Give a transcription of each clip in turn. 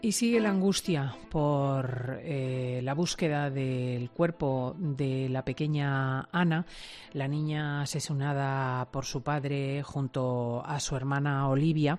Y sigue la angustia por la búsqueda del cuerpo de la pequeña Ana, la niña asesinada por su padre junto a su hermana Olivia.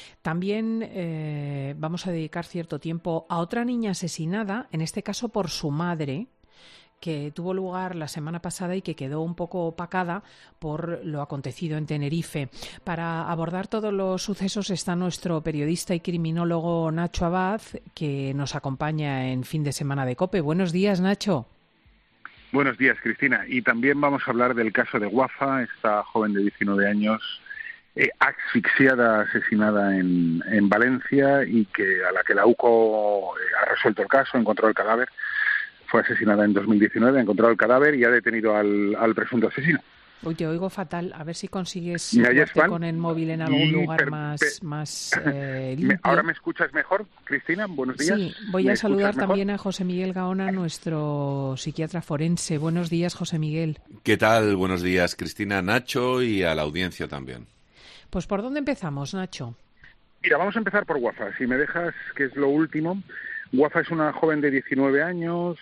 También vamos a dedicar cierto tiempo a otra niña asesinada, en este caso por su madre, que tuvo lugar la semana pasada y que quedó un poco opacada por lo acontecido en Tenerife. Para abordar todos los sucesos está nuestro periodista y criminólogo Nacho Abad, que nos acompaña en Fin de Semana de COPE. Buenos días, Nacho. Buenos días, Cristina. Y también vamos a hablar del caso de Wafa, esta joven de 19 años asfixiada, asesinada en Valencia, y a la que la UCO ha resuelto el caso, ha encontrado el cadáver. Fue asesinada en 2019, ha encontrado el cadáver y ha detenido al presunto asesino. Uy, te oigo fatal. A ver si consigues situarte con el móvil en algún lugar más limpio. ¿Ahora me escuchas mejor, Cristina? Buenos días. Sí, voy a saludar también a José Miguel Gaona, nuestro psiquiatra forense. Buenos días, José Miguel. ¿Qué tal? Buenos días, Cristina, Nacho, y a la audiencia también. Pues ¿por dónde empezamos, Nacho? Mira, vamos a empezar por Wafa, si me dejas, que es lo último. Wafa es una joven de 19 años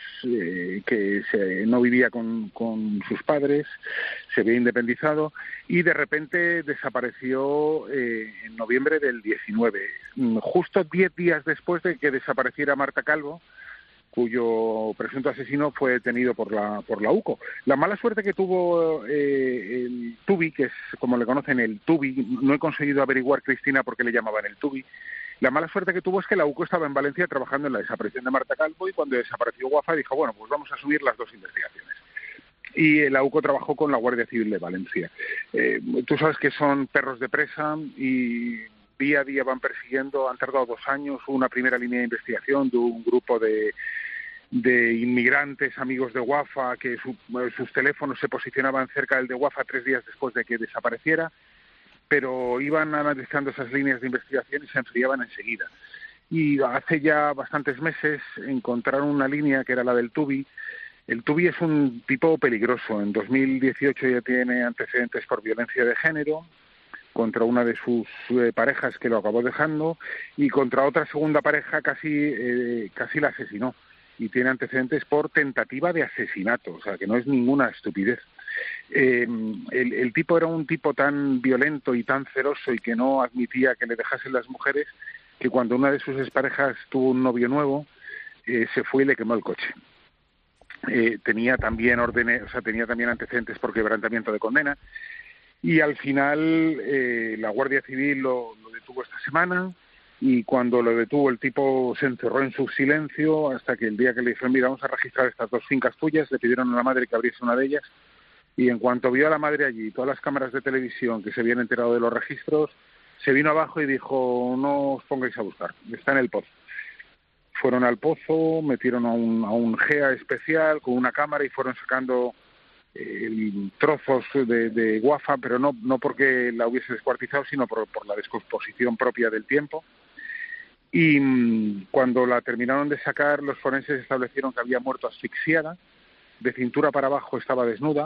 que no vivía con sus padres, se había independizado y de repente desapareció en noviembre del 19, justo 10 días después de que desapareciera Marta Calvo, cuyo presunto asesino fue detenido por la UCO. La mala suerte que tuvo el Tubi, que es como le conocen el Tubi, no he conseguido averiguar, Cristina, por qué le llamaban el Tubi. La mala suerte que tuvo es que la UCO estaba en Valencia trabajando en la desaparición de Marta Calvo, y cuando desapareció Wafa dijo, bueno, pues vamos a subir las dos investigaciones. Y la UCO trabajó con la Guardia Civil de Valencia. Tú sabes que son perros de presa y día a día van persiguiendo. Han tardado 2 años, una primera línea de investigación de un grupo de inmigrantes amigos de Wafa, que sus teléfonos se posicionaban cerca del de Wafa 3 días después de que desapareciera, pero iban analizando esas líneas de investigación y se enfriaban enseguida. Y hace ya bastantes meses encontraron una línea que era la del Tubi. El Tubi es un tipo peligroso. En 2018 ya tiene antecedentes por violencia de género contra una de sus parejas, que lo acabó dejando, y contra otra segunda pareja casi la asesinó. Y tiene antecedentes por tentativa de asesinato, o sea, que no es ninguna estupidez. El tipo era un tipo tan violento y tan celoso y que no admitía que le dejasen las mujeres, que cuando una de sus exparejas tuvo un novio nuevo, se fue y le quemó el coche. Tenía también antecedentes por quebrantamiento de condena, y al final la Guardia Civil lo detuvo esta semana. Y cuando lo detuvo, el tipo se encerró en su silencio hasta que el día que le dijeron, mira, vamos a registrar estas 2 fincas tuyas, le pidieron a la madre que abriese una de ellas, y en cuanto vio a la madre allí, todas las cámaras de televisión que se habían enterado de los registros, se vino abajo y dijo, no os pongáis a buscar, está en el pozo. Fueron al pozo, metieron a un GEA especial con una cámara y fueron sacando trozos de Wafa, pero no porque la hubiese descuartizado, sino por la descomposición propia del tiempo. Y cuando la terminaron de sacar, los forenses establecieron que había muerto asfixiada, de cintura para abajo estaba desnuda,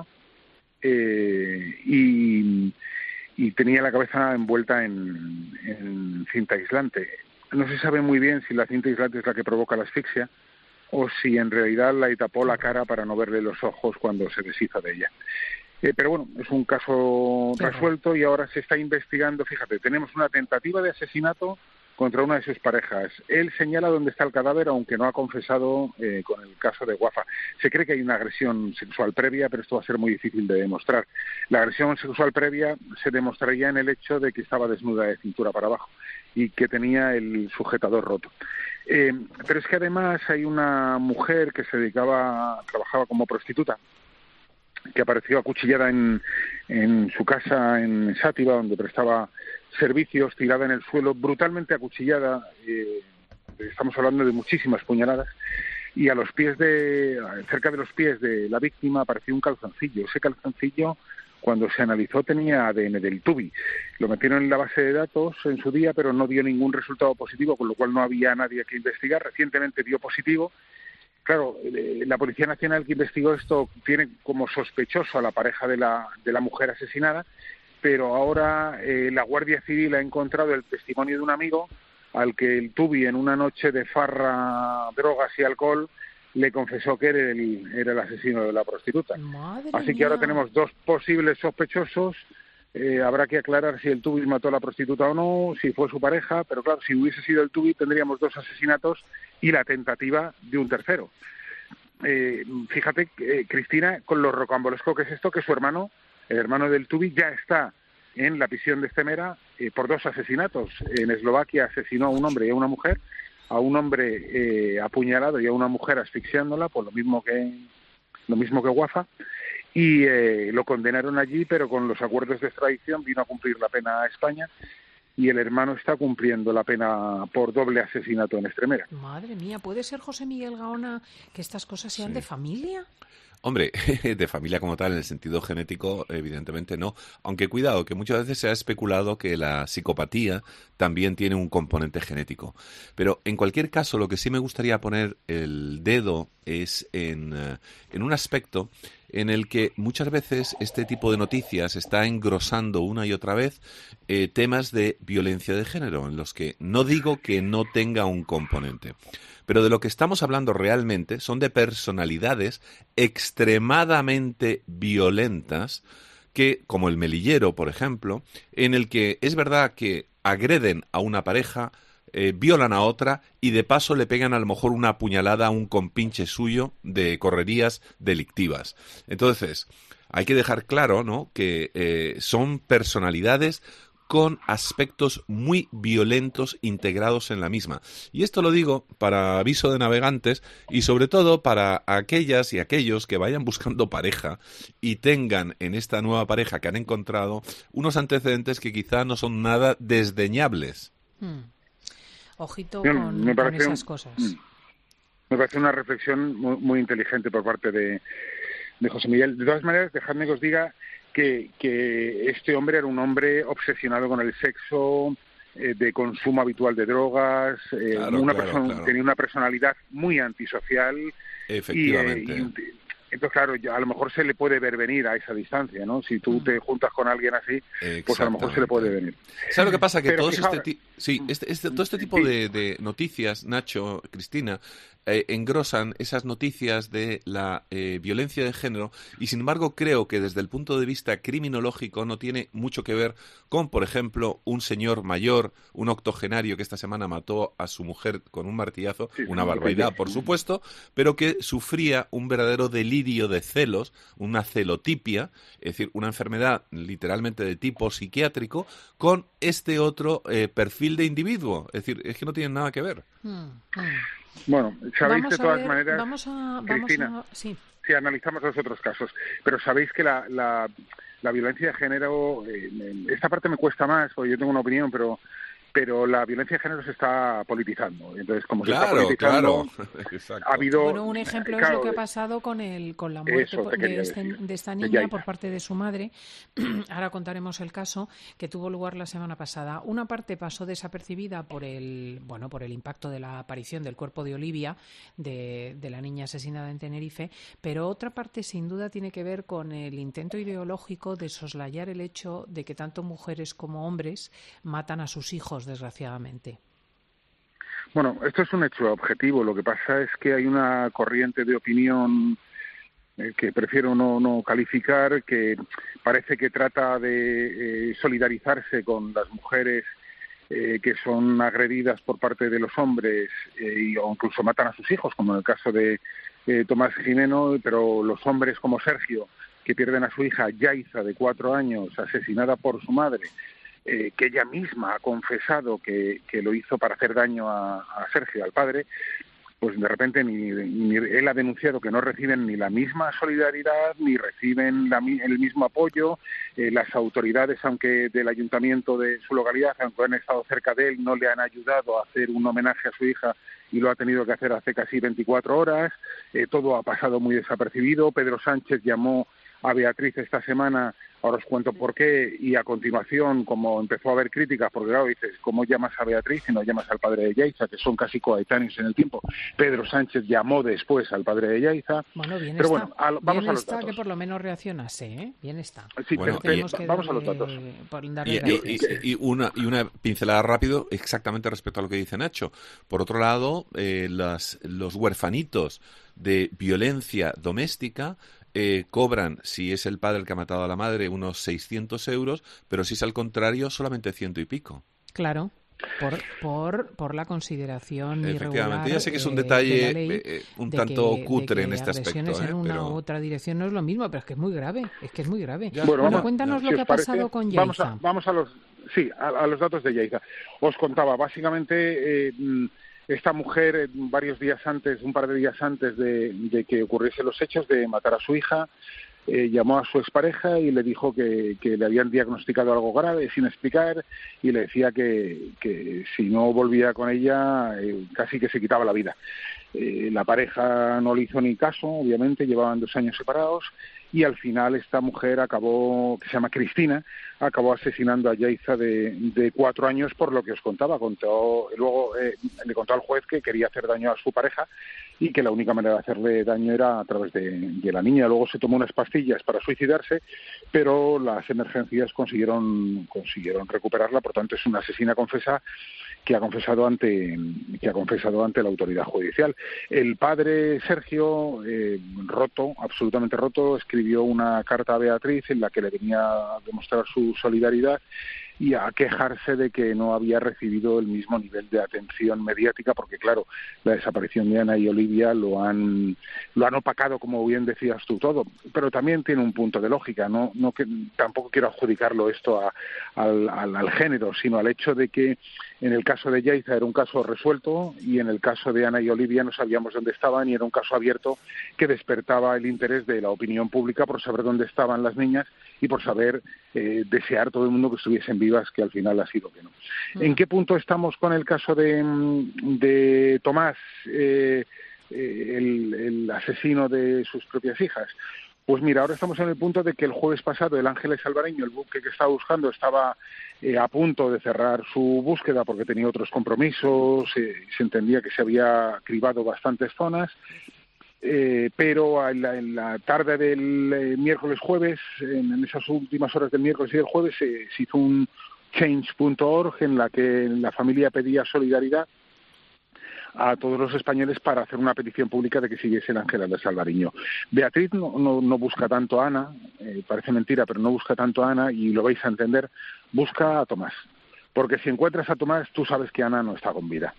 y tenía la cabeza envuelta en cinta aislante. No se sabe muy bien si la cinta aislante es la que provoca la asfixia o si en realidad la tapó la cara para no verle los ojos cuando se deshizo de ella. Pero bueno, es un caso resuelto y ahora se está investigando. Fíjate, tenemos una tentativa de asesinato contra una de sus parejas. Él señala dónde está el cadáver, aunque no ha confesado con el caso de Wafa. Se cree que hay una agresión sexual previa, pero esto va a ser muy difícil de demostrar. La agresión sexual previa se demostraría en el hecho de que estaba desnuda de cintura para abajo y que tenía el sujetador roto. Pero es que además hay una mujer que trabajaba como prostituta, que apareció acuchillada en su casa en Sátiva, donde prestaba servicios, tirada en el suelo, brutalmente acuchillada. Estamos hablando de muchísimas puñaladas, y cerca de los pies de la víctima apareció un calzoncillo. Ese calzoncillo, cuando se analizó, tenía ADN del Tubi. Lo metieron en la base de datos en su día, pero no dio ningún resultado positivo, con lo cual no había nadie que investigar. Recientemente dio positivo. Claro, la Policía Nacional que investigó esto tiene como sospechoso a la pareja de la mujer asesinada, pero ahora la Guardia Civil ha encontrado el testimonio de un amigo al que el Tubi, en una noche de farra, drogas y alcohol, le confesó que era el asesino de la prostituta. Madre Así que mía. ahora tenemos 2 posibles sospechosos. Habrá que aclarar si el Tubi mató a la prostituta o no, si fue su pareja, pero claro, si hubiese sido el Tubi tendríamos 2 asesinatos y la tentativa de un tercero. Fíjate, Cristina, con lo rocambolesco que es esto, que su hermano, el hermano del Tubi, ya está en la prisión de Stemera por 2 asesinatos. En Eslovaquia asesinó a un hombre y a una mujer, a un hombre apuñalado y a una mujer asfixiándola, por lo mismo que Wafa, y lo condenaron allí, pero con los acuerdos de extradición vino a cumplir la pena a España, y el hermano está cumpliendo la pena por doble asesinato en Extremera. Madre mía, ¿puede ser, José Miguel Gaona, que estas cosas sean de familia? Hombre, de familia como tal, en el sentido genético, evidentemente no. Aunque cuidado, que muchas veces se ha especulado que la psicopatía también tiene un componente genético. Pero en cualquier caso, lo que sí me gustaría poner el dedo es en un aspecto en el que muchas veces este tipo de noticias está engrosando una y otra vez temas de violencia de género, en los que no digo que no tenga un componente. Pero de lo que estamos hablando realmente son de personalidades extremadamente violentas que, como el Melillero, por ejemplo, en el que es verdad que agreden a una pareja, violan a otra y de paso le pegan a lo mejor una puñalada a un compinche suyo de correrías delictivas. Entonces, hay que dejar claro, ¿no?, que son personalidades con aspectos muy violentos integrados en la misma. Y esto lo digo para aviso de navegantes y sobre todo para aquellas y aquellos que vayan buscando pareja y tengan en esta nueva pareja que han encontrado unos antecedentes que quizá no son nada desdeñables. Ojito con esas cosas. Me parece una reflexión muy inteligente por parte de José Miguel. De todas maneras, dejadme que os diga que este hombre era un hombre obsesionado con el sexo, de consumo habitual de drogas, tenía una personalidad muy antisocial. Efectivamente. Entonces, claro, a lo mejor se le puede ver venir a esa distancia, ¿no? Si tú te juntas con alguien así, pues a lo mejor se le puede venir. ¿Sabes lo que pasa? Que pero todo este tipo de noticias, Nacho, Cristina, engrosan esas noticias de la violencia de género y, sin embargo, creo que desde el punto de vista criminológico no tiene mucho que ver con, por ejemplo, un señor mayor, un octogenario que esta semana mató a su mujer con un martillazo, una barbaridad, por supuesto, pero que sufría un verdadero delirio de celos, una celotipia, es decir, una enfermedad literalmente de tipo psiquiátrico, con este otro perfil de individuo. Es decir, es que no tienen nada que ver. Bueno, sabéis de todas maneras, Cristina, si analizamos los otros casos, pero sabéis que la violencia de género, esta parte me cuesta más, porque yo tengo una opinión, pero la violencia de género se está politizando. Entonces, como se está politizando, ha habido... Bueno, un ejemplo es lo que ha pasado con la muerte de esta niña por parte de su madre. Ahora contaremos el caso que tuvo lugar la semana pasada. Una parte pasó desapercibida por el impacto de la aparición del cuerpo de Olivia, de la niña asesinada en Tenerife, pero otra parte sin duda tiene que ver con el intento ideológico de soslayar el hecho de que tanto mujeres como hombres matan a sus hijos, desgraciadamente. Bueno, esto es un hecho objetivo. Lo que pasa es que hay una corriente de opinión que prefiero no calificar, que parece que trata de solidarizarse con las mujeres que son agredidas por parte de los hombres o incluso matan a sus hijos, como en el caso de Tomás Jimeno, pero los hombres como Sergio, que pierden a su hija Yaiza, de 4 años, asesinada por su madre, que ella misma ha confesado que lo hizo para hacer daño a Sergio, al padre, pues de repente ni él ha denunciado que no reciben ni la misma solidaridad, ni reciben el mismo apoyo. Las autoridades, aunque del ayuntamiento de su localidad, aunque han estado cerca de él, no le han ayudado a hacer un homenaje a su hija y lo ha tenido que hacer hace casi 24 horas. Todo ha pasado muy desapercibido. Pedro Sánchez llamó a Beatriz esta semana Ahora os cuento por qué, y a continuación, como empezó a haber críticas, porque claro, dices, ¿cómo llamas a Beatriz y no llamas al padre de Yaiza, que son casi coetáneos en el tiempo? Pedro Sánchez llamó después al padre de Yaiza. Bueno, bien pero está. bueno, vamos Bien a los está datos. que por lo menos reaccionase, ¿eh? Bien está. Sí, bueno, vamos a los datos. Y una pincelada rápido exactamente respecto a lo que dice Nacho. Por otro lado, los huerfanitos de violencia doméstica cobran, si es el padre el que ha matado a la madre, unos 600 euros, pero si es al contrario, solamente 100 y pico. Claro. Por la consideración Efectivamente, irregular ya sé que es un de detalle la ley, un tanto cutre en este agresiones aspecto, en una pero... u otra dirección no es lo mismo, pero es que es muy grave, Ya. Bueno, cuéntanos lo si que os ha parece, pasado con Yaiza. Vamos a los datos de Yaiza. Os contaba, básicamente, esta mujer, varios días antes, un par de días antes de que ocurriesen los hechos de matar a su hija, llamó a su expareja y le dijo que le habían diagnosticado algo grave sin explicar, y le decía que si no volvía con ella casi que se quitaba la vida. La pareja no le hizo ni caso, obviamente, llevaban 2 años separados, y al final esta mujer acabó, que se llama Cristina, acabó asesinando a Yaiza de 4 años, por lo que os contaba. Luego le contó al juez que quería hacer daño a su pareja y que la única manera de hacerle daño era a través de la niña. Luego se tomó unas pastillas para suicidarse, pero las emergencias consiguieron recuperarla. Por tanto, es una asesina confesa que ha confesado ante la autoridad judicial. El padre Sergio, absolutamente roto, escribió una carta a Beatriz en la que le venía a demostrar su solidaridad y a quejarse de que no había recibido el mismo nivel de atención mediática, porque claro, la desaparición de Ana y Olivia lo han opacado, como bien decías tú, todo, pero también tiene un punto de lógica, no que tampoco quiero adjudicarlo esto al género, sino al hecho de que en el caso de Yaiza era un caso resuelto y en el caso de Ana y Olivia no sabíamos dónde estaban, y era un caso abierto que despertaba el interés de la opinión pública por saber dónde estaban las niñas y por saber desear todo el mundo que estuviesen vivas, que al final ha sido que no. ¿En qué punto estamos con el caso de Tomás, el asesino de sus propias hijas? Pues mira, ahora estamos en el punto de que el jueves pasado el Ángeles Albareño, el buque que estaba buscando, estaba a punto de cerrar su búsqueda porque tenía otros compromisos, se entendía que se había cribado bastantes zonas, pero en la tarde del miércoles-jueves, en esas últimas horas del miércoles y del jueves, se hizo un change.org en la que la familia pedía solidaridad a todos los españoles para hacer una petición pública de que siguiese el Ángeles Albareño. Beatriz no busca tanto a Ana, parece mentira, pero no busca tanto a Ana, y lo vais a entender, busca a Tomás. Porque si encuentras a Tomás, tú sabes que Ana no está con vida.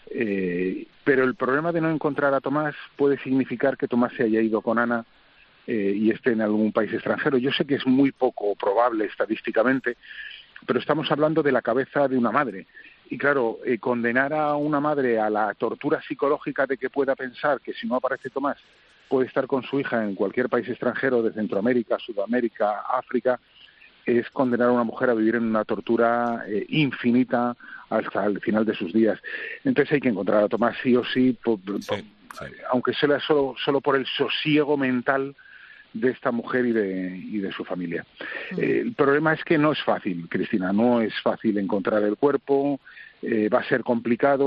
Pero el problema de no encontrar a Tomás puede significar que Tomás se haya ido con Ana y esté en algún país extranjero. Yo sé que es muy poco probable estadísticamente, pero estamos hablando de la cabeza de una madre. Y claro, condenar a una madre a la tortura psicológica de que pueda pensar que si no aparece Tomás puede estar con su hija en cualquier país extranjero de Centroamérica, Sudamérica, África, es condenar a una mujer a vivir en una tortura infinita hasta el final de sus días. Entonces hay que encontrar a Tomás sí o sí, aunque sea solo por el sosiego mental de esta mujer y de su familia. El problema es que no es fácil, Cristina, no es fácil encontrar el cuerpo, va a ser complicado.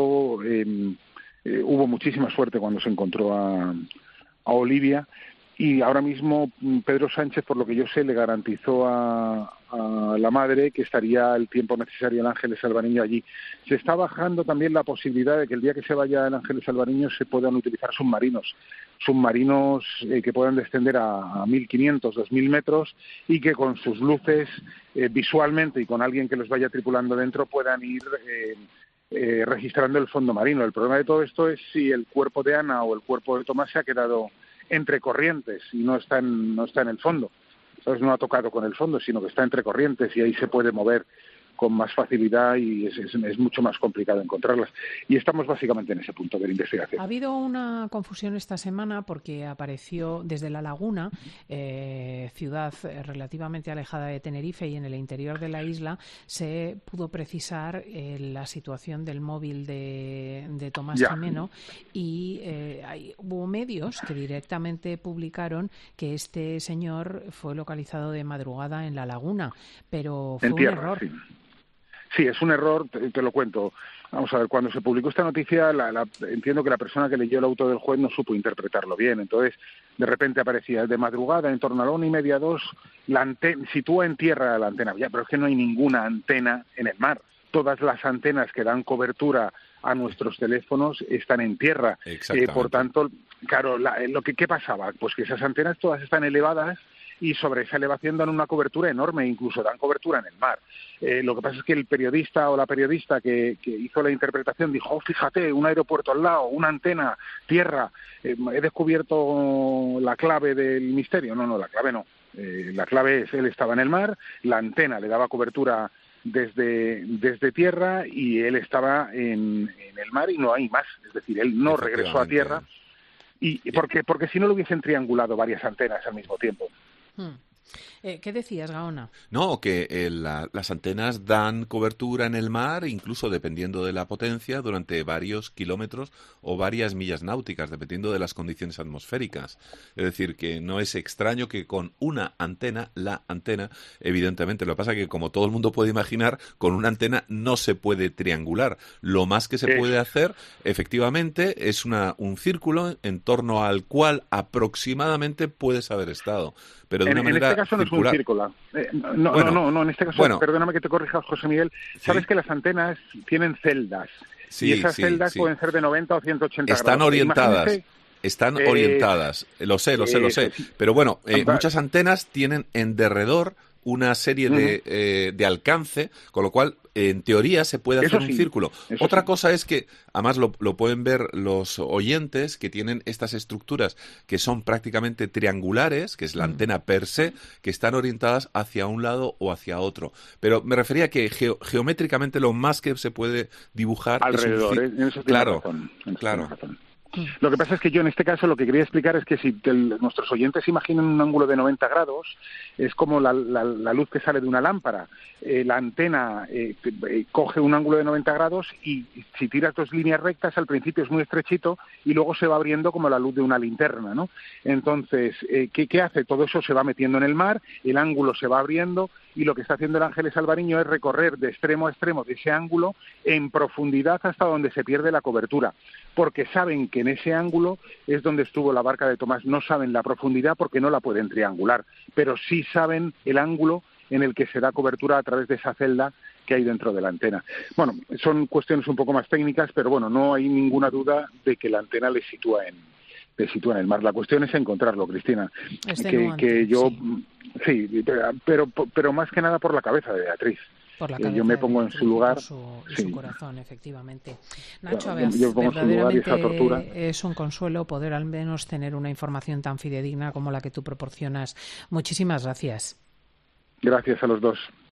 Hubo muchísima suerte cuando se encontró a Olivia, y ahora mismo Pedro Sánchez, por lo que yo sé, le garantizó a la madre que estaría el tiempo necesario el Ángeles Albareño allí. Se está bajando también la posibilidad de que el día que se vaya el Ángeles Albareño se puedan utilizar submarinos que puedan descender a 1.500, 2.000 metros, y que con sus luces visualmente y con alguien que los vaya tripulando dentro puedan ir registrando el fondo marino. El problema de todo esto es si el cuerpo de Ana o el cuerpo de Tomás se ha quedado entre corrientes y no está en el fondo. Entonces no ha tocado con el fondo, sino que está entre corrientes, y ahí se puede mover más facilidad y es mucho más complicado encontrarlas. Y estamos básicamente en ese punto de la investigación. Ha habido una confusión esta semana porque apareció desde La Laguna, ciudad relativamente alejada de Tenerife y en el interior de la isla, se pudo precisar la situación del móvil de Tomás Gimeno y hubo medios que directamente publicaron que este señor fue localizado de madrugada en La Laguna, pero fue un error. Sí, es un error, te lo cuento. Vamos a ver, cuando se publicó esta noticia, entiendo que la persona que leyó el auto del juez no supo interpretarlo bien. Entonces, de repente aparecía de madrugada, en torno a la 1:30, 2, sitúa en tierra la antena. Ya, pero es que no hay ninguna antena en el mar. Todas las antenas que dan cobertura a nuestros teléfonos están en tierra. Por tanto, claro, ¿qué pasaba? Pues que esas antenas todas están elevadas y sobre esa elevación dan una cobertura enorme, incluso dan cobertura en el mar. Lo que pasa es que el periodista o la periodista que hizo la interpretación dijo, fíjate, un aeropuerto al lado, una antena, tierra, he descubierto la clave del misterio. No, la clave no. La clave es, él estaba en el mar, la antena le daba cobertura desde tierra y él estaba en el mar y no hay más. Es decir, él no regresó a tierra y porque si no lo hubiesen triangulado varias antenas al mismo tiempo. ¿Qué decías, Gaona? No, que las antenas dan cobertura en el mar, incluso dependiendo de la potencia, durante varios kilómetros o varias millas náuticas, dependiendo de las condiciones atmosféricas. Es decir, que no es extraño que con una antena, evidentemente, lo que pasa es que, como todo el mundo puede imaginar, con una antena no se puede triangular. Lo más que se puede hacer, efectivamente, es un círculo en torno al cual aproximadamente puedes haber estado. Pero de una manera este caso no circular. Es un círculo. No, en este caso, perdóname que te corrija, José Miguel, sabes que las antenas tienen celdas, y esas celdas pueden ser de 90 o 180 Están grados. orientadas. Están orientadas, lo sé. Pero bueno, muchas antenas tienen en derredor una serie de alcance, con lo cual, en teoría, se puede hacer un círculo. Otra cosa es que, además lo pueden ver los oyentes, que tienen estas estructuras que son prácticamente triangulares, que es la antena per se, que están orientadas hacia un lado o hacia otro. Pero me refería a que geométricamente lo más que se puede dibujar alrededor, es un claro. Razón. Lo que pasa es que yo en este caso lo que quería explicar es que si nuestros oyentes imaginan un ángulo de 90 grados, es como la luz que sale de una lámpara. La antena coge un ángulo de 90 grados y si tiras dos líneas rectas, al principio es muy estrechito y luego se va abriendo como la luz de una linterna, ¿no? Entonces, ¿qué hace? Todo eso se va metiendo en el mar, el ángulo se va abriendo y lo que está haciendo el Ángeles Alvariño es recorrer de extremo a extremo de ese ángulo en profundidad hasta donde se pierde la cobertura, porque saben que en ese ángulo es donde estuvo la barca de Tomás. No saben la profundidad porque no la pueden triangular, pero sí saben el ángulo en el que se da cobertura a través de esa celda que hay dentro de la antena. Bueno, son cuestiones un poco más técnicas, pero bueno, no hay ninguna duda de que la antena le sitúa en el mar. La cuestión es encontrarlo, Cristina. Sí, pero más que nada por la cabeza de Beatriz. Por la cabeza yo me pongo en su lugar. Su corazón, efectivamente. Nacho, yo pongo en su lugar y esa tortura. Es un consuelo poder al menos tener una información tan fidedigna como la que tú proporcionas. Muchísimas gracias. Gracias a los dos.